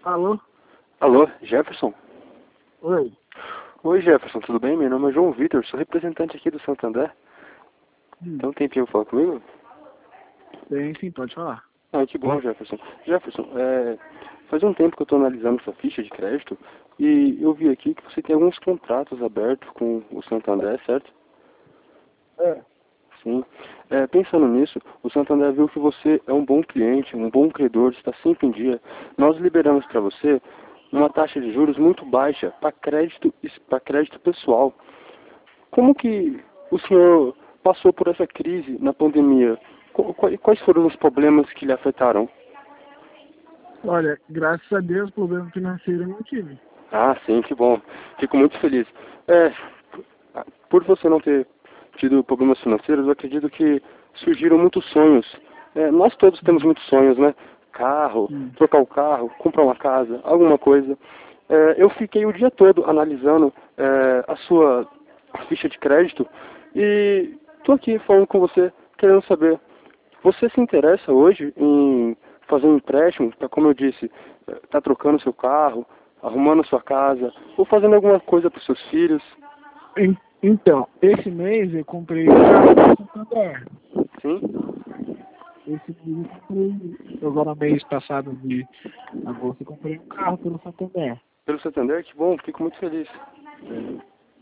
Alô? Alô, Jefferson? Oi. Oi, Jefferson, tudo bem? Meu nome é João Vitor, sou representante aqui do Santander. Tem um tempinho pra falar comigo? Tem sim, pode falar. Ah, que bom, Jefferson. Jefferson, faz um tempo que eu estou analisando sua ficha de crédito e eu vi aqui que você tem alguns contratos abertos com o Santander, certo? É. Sim. Pensando nisso, o Santander viu que você é um bom cliente, um bom credor, está sempre em dia. Nós liberamos para você uma taxa de juros muito baixa para crédito pessoal. Como que o senhor passou por essa crise na pandemia? Quais foram os problemas que lhe afetaram? Olha, graças a Deus, problema financeiro eu não tive. Ah, sim, que bom. Fico muito feliz. É, por você não ter tido problemas financeiros, eu acredito que surgiram muitos sonhos. Nós todos temos muitos sonhos, né? Carro, Sim. trocar o carro, comprar uma casa, alguma coisa. Eu fiquei o dia todo analisando a sua ficha de crédito e estou aqui falando com você, querendo saber, você se interessa hoje em fazer um empréstimo para, como eu disse, tá trocando seu carro, arrumando sua casa, ou fazendo alguma coisa para os seus filhos? Então, esse mês eu comprei um carro pelo Santander. Sim? Esse mês eu comprei, agora mês passado de agosto, eu comprei um carro pelo Santander. Pelo Santander? Que bom, fico muito feliz. É.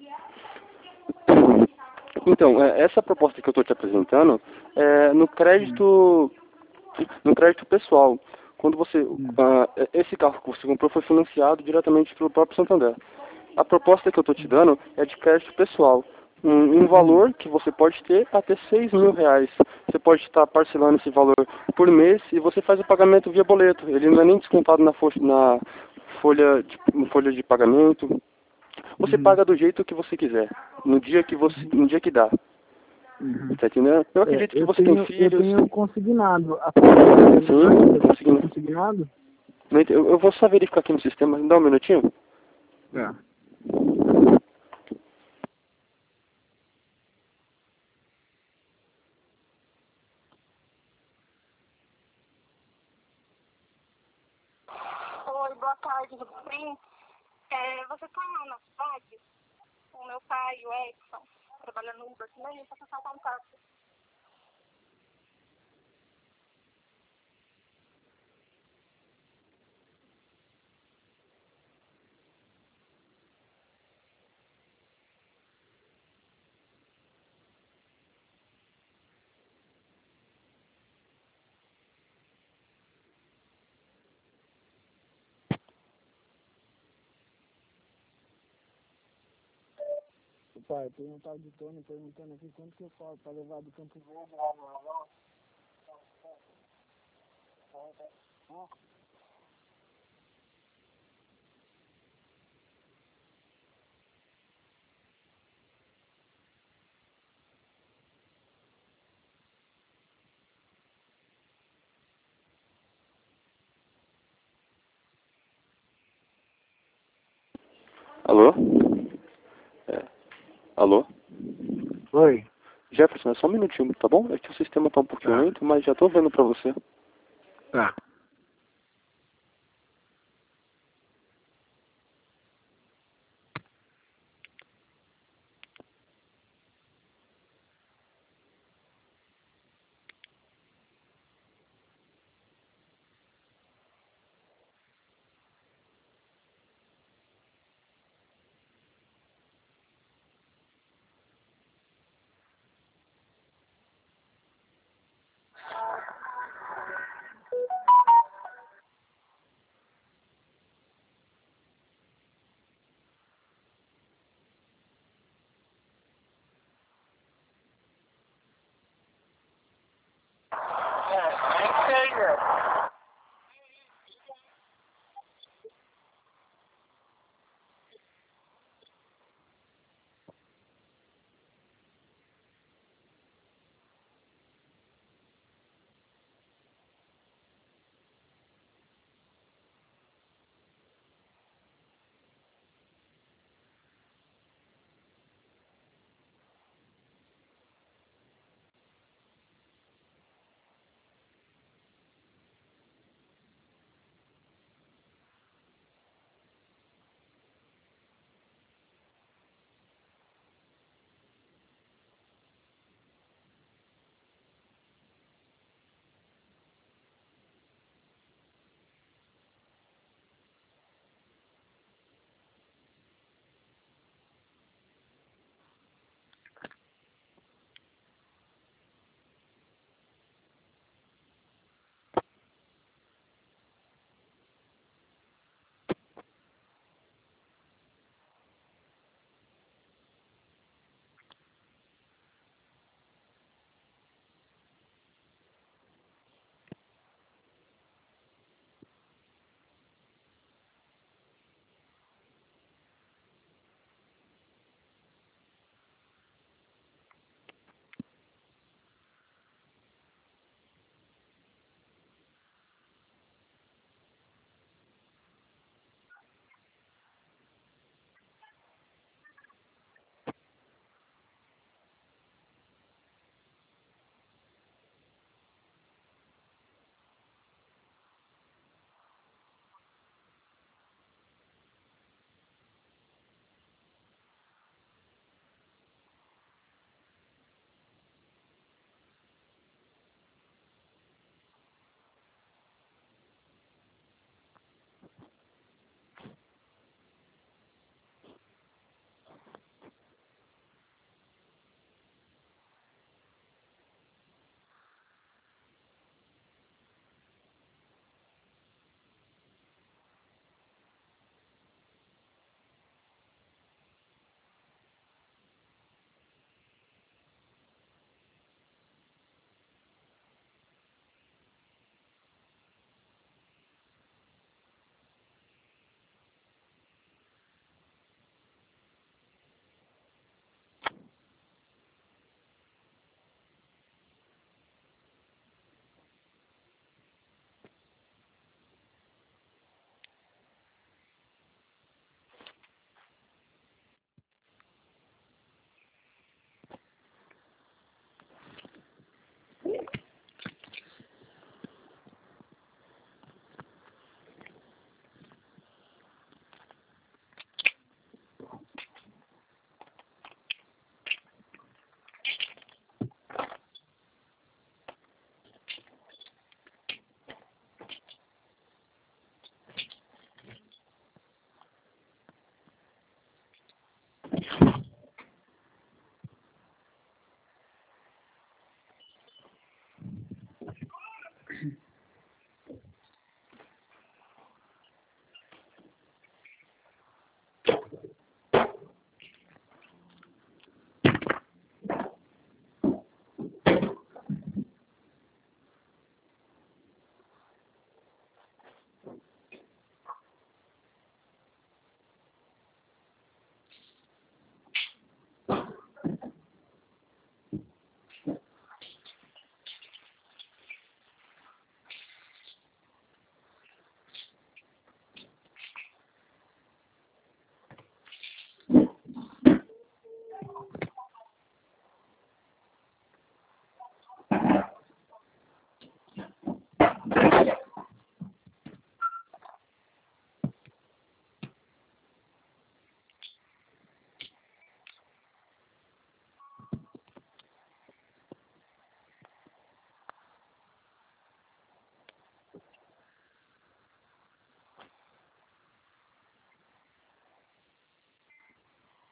Então, essa proposta que eu estou te apresentando é Hum, no crédito pessoal. Quando hum, esse carro que você comprou foi financiado diretamente pelo próprio Santander. A proposta que eu estou te dando é de crédito pessoal. Um hum, valor que você pode ter até R$ 6.000. Você pode estar parcelando esse valor por mês e você faz o pagamento via boleto. Ele não é nem descontado na folha de pagamento. Você uhum, paga do jeito que você quiser, uhum, no dia que dá. uhum. Tá entendendo? Eu É, acredito que você tem eu filhos. tenho consignado. A parcela é mais Sim, do conseguindo. consignado? Eu vou só verificar aqui no sistema. Dá um minutinho. É. Oi, boa tarde, tudo bem? Você está na cidade? O meu pai, o Edson, trabalha no Uber também, para passar o contato. Pai, tem um tal de Tony perguntando aqui quanto que eu falo para levar do Campo Verde lá no Avó. Alô? É. Alô? Oi. Jefferson, é só um minutinho, tá bom? É que o sistema tá um pouquinho Tá, lento, mas já tô vendo pra você. tá.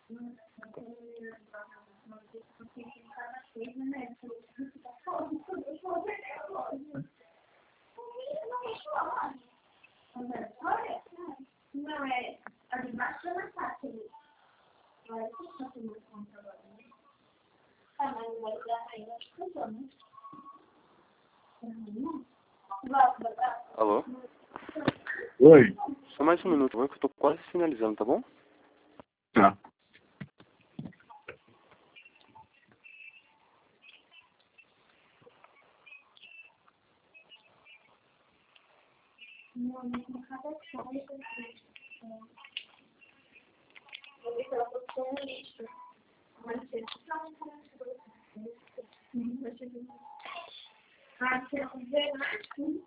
Não, é a de baixo da macaca ali. Agora eu tô fazendo uma conta agora, né? Ah, mas o olho da rainha acho que eu né? Alô? Oi. Só mais um minuto, que eu tô quase finalizando, tá bom? Tá. Não, não cada coisa. Eu vi que ela postou um lixo. Mas você não ah, você não vê mais? Sim.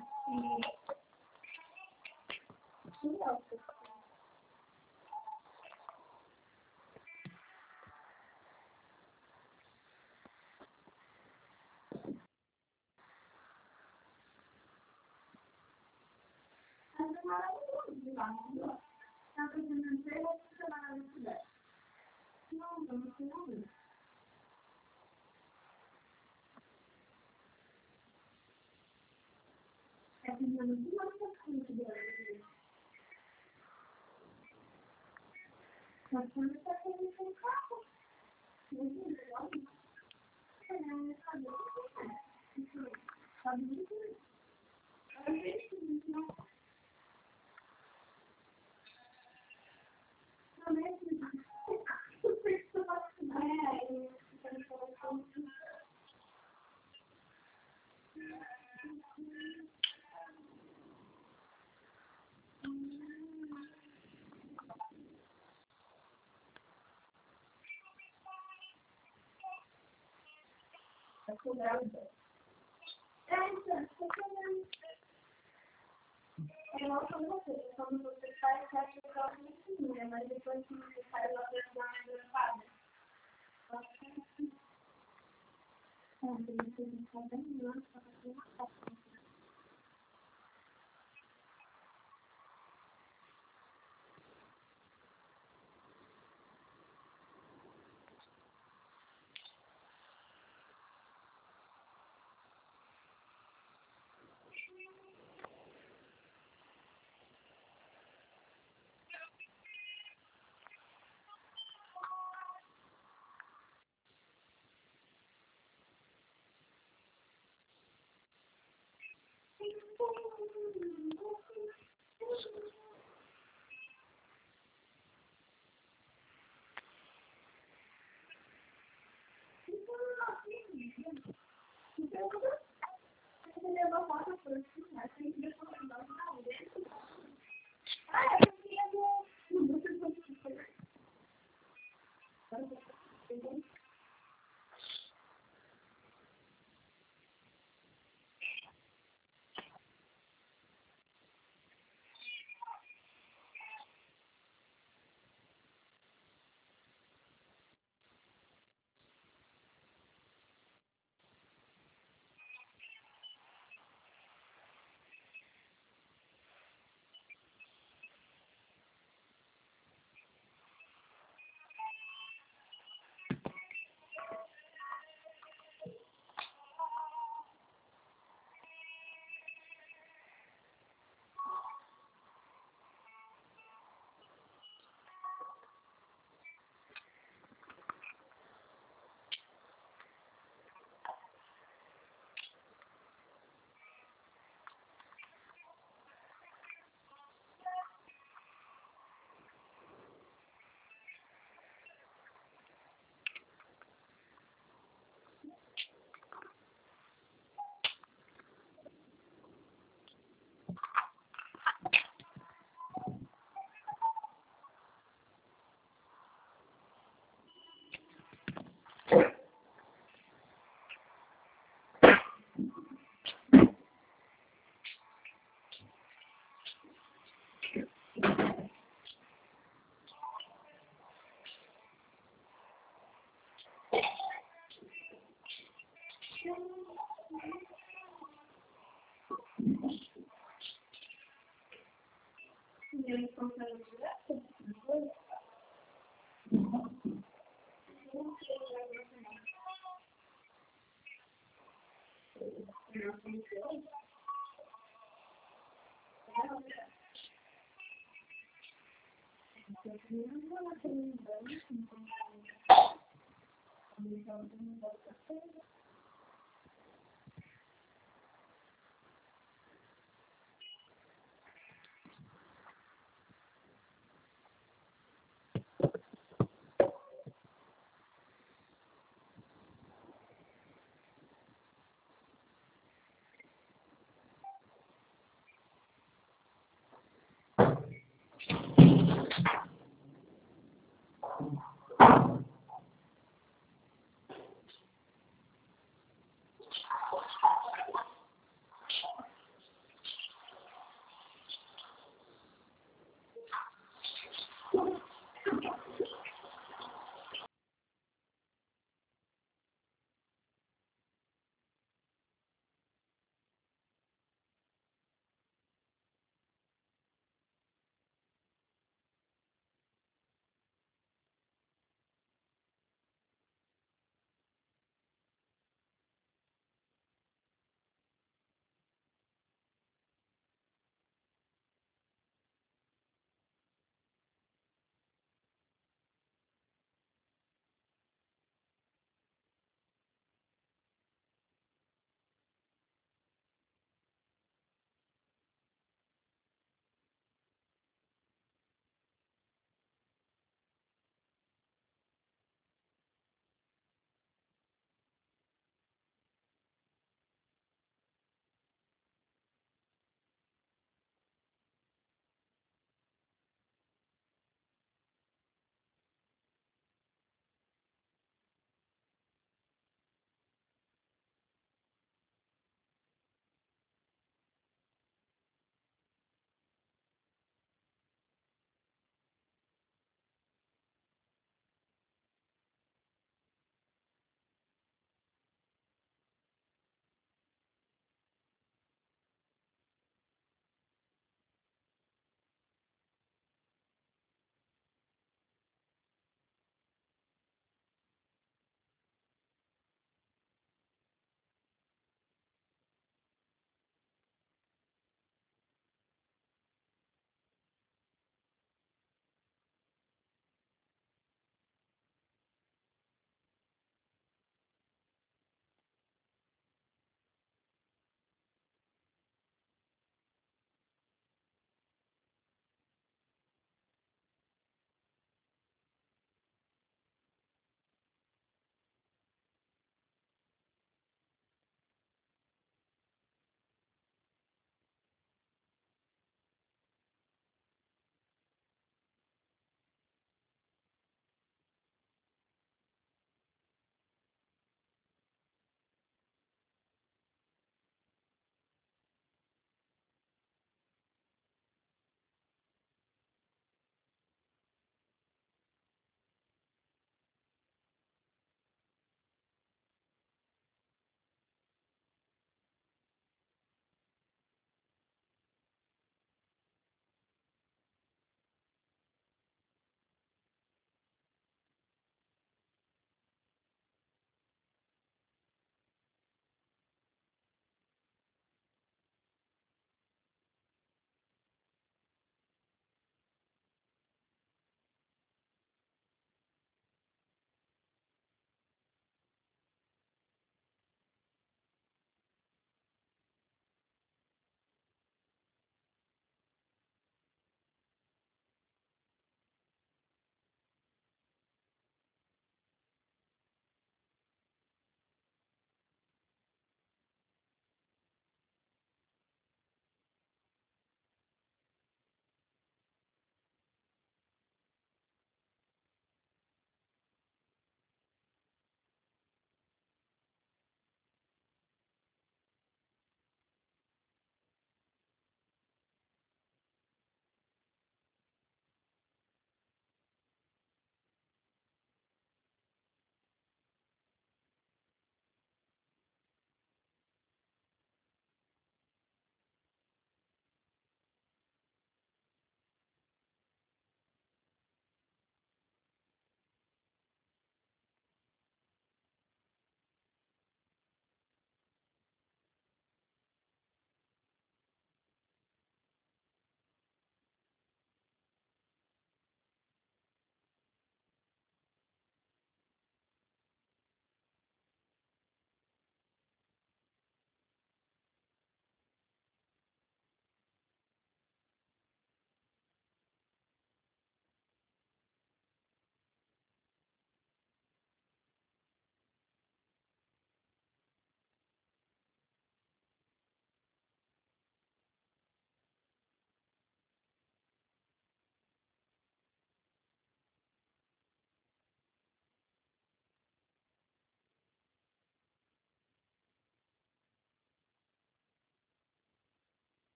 Quando você faz, você acha que ela é muito linda, mas depois que você faz, ela vai dar uma gravada.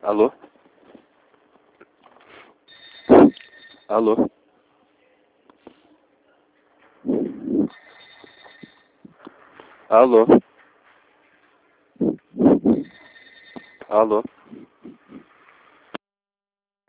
Alô? Alô? Alô? Alô?